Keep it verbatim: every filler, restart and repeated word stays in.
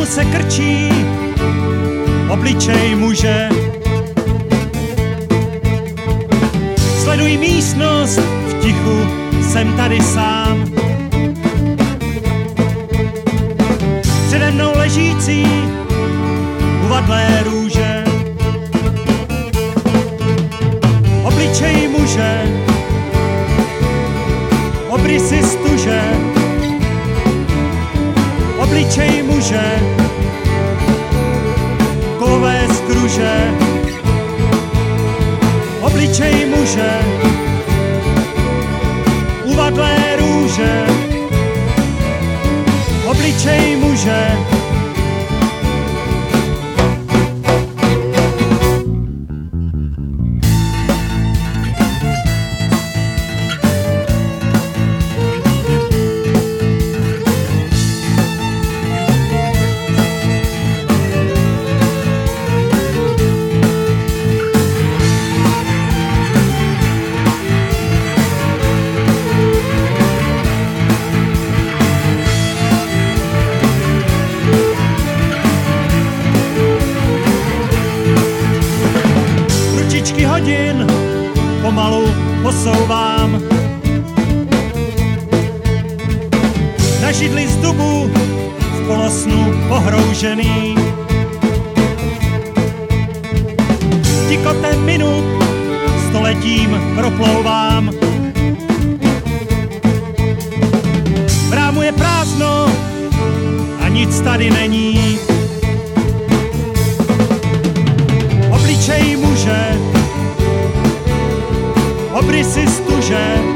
se krčí obličej muže. Sleduj místnost v tichu, jsem tady sám. Přede mnou ležící uvadlé růže. Obličej muže, obrysy stuže. Obličej muže, kovové skruže. Obličej muže, uvadlé růže. Obličej muže. Hodin pomalu posouvám. Na židli z dubu v polosnu pohroužený. Tikotem minut stoletím proplouvám. V rámu je prázdno a nic tady není. Obličej muže, obrysy stuže.